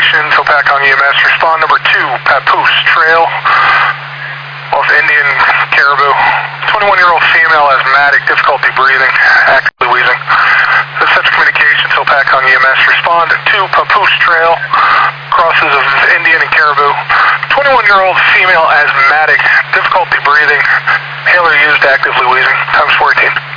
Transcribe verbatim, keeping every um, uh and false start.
communication, Topakong E M S. Respond number two, Papoose Trail, off Indian Caribou. twenty-one-year-old female, asthmatic, difficulty breathing, actively wheezing. This is communication, Topakong E M S. Respond to Papoose Trail, crosses of Indian and Caribou. twenty-one-year-old female, asthmatic, difficulty breathing, inhaler used, actively wheezing. Times fourteen.